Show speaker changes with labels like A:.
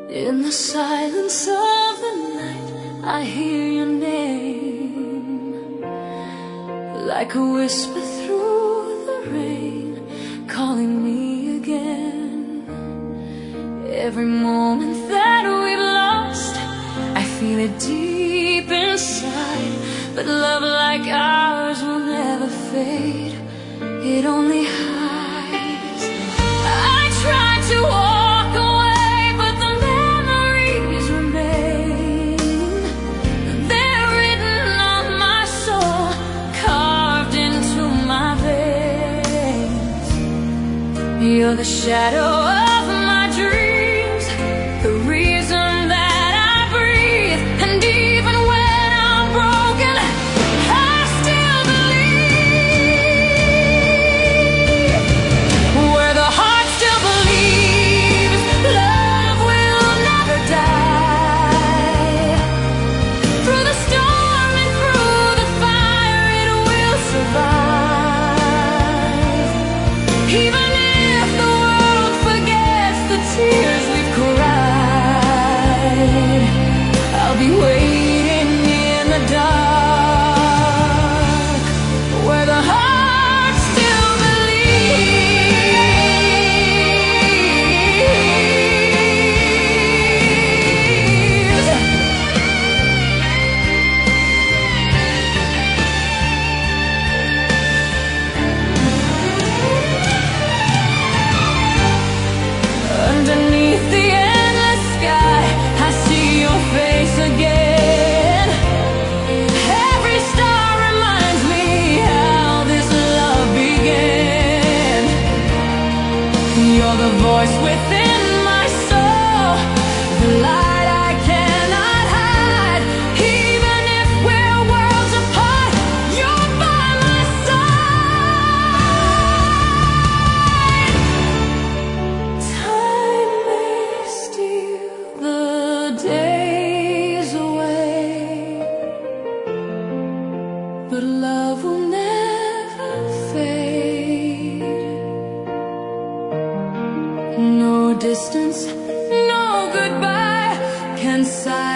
A: In the silence of the night, I hear your name, like a whisper through the rain, calling me again. Every moment that we've lost, I feel it deep inside. But love like ours will never fade, it only hides. I tried to walk away, but the memories remain. They're written on my soul, carved into my veins. You're the shadow of my dreams, the reason that I breathe. And even when I'm broken, I still believe. Where the heart still believes, love will never die. Through the storm and through the fire, it will survive. Even if the world forgets the tears we've cried, I'll be waiting in the dark, where the heart still believes. Underneath the endless sky, I see your face again. Every star reminds me how this love began. You're the voice within my soul, the light I cannot hide. Even if we're worlds apart, you're by my side. Time may steal the days away, but love will never fade. No distance, no goodbye can silence